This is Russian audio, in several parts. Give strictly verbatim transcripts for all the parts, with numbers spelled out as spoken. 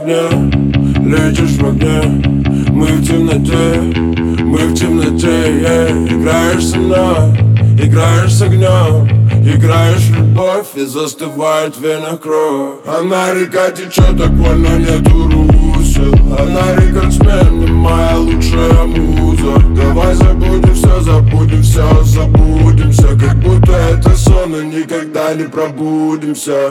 огне, летишь в огне. Мы в темноте, мы в темноте, yeah. Играешь со мной, играешь с огнем, играешь в любовь и застывает в венах кровь. Она река течет, так больно нету русел. Она рекордсмен, моя лучшая муза. Давай забудем все, забудем все, забудемся. Как будто это сон и никогда не пробудимся.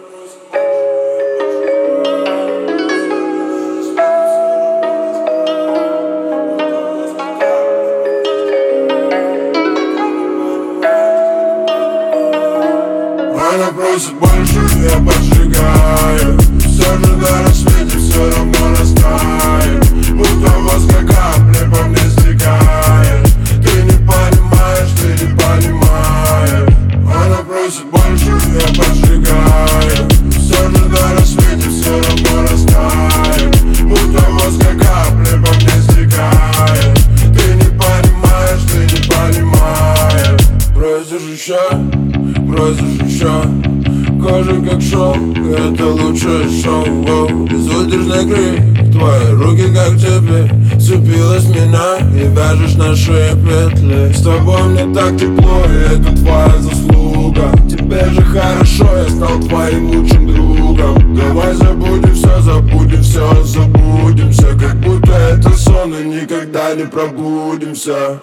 Она просит больше, я поджигаю. Все же на рассвете все равно растает. Будто воска капли по мне стекает. Ты не понимаешь, ты не понимаешь. Она просит больше, я поджигаю. Все же на рассвете все равно растает. Будто воска капли по мне стекает. Ты не понимаешь, ты не понимаешь. Просишь еще, просишь еще. Кожа как шоу, это лучшее шоу. Безудержный крик, твои руки как цепи. Вцепилась в меня и вяжешь наши петли. С тобой мне так тепло, и это твоя заслуга. Тебе же хорошо, я стал твоим лучшим другом. Давай забудем все, забудем все, забудемся. Как будто это сон и никогда не пробудимся.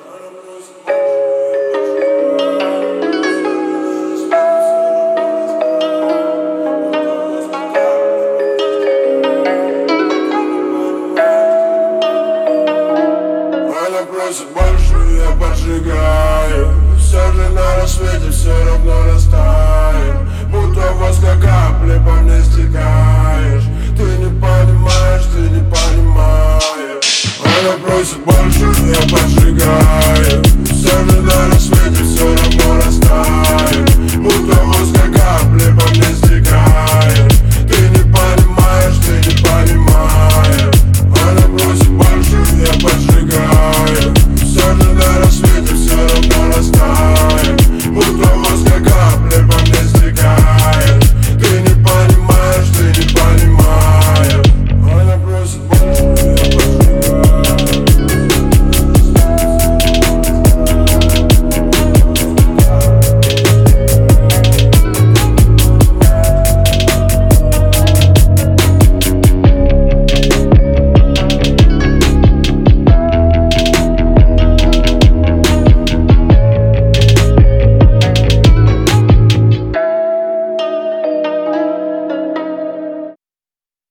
Просит больше, я поджигаю. Все же на рассвете все равно растает. Будто воска капли по мне стекаешь. Ты не понимаешь,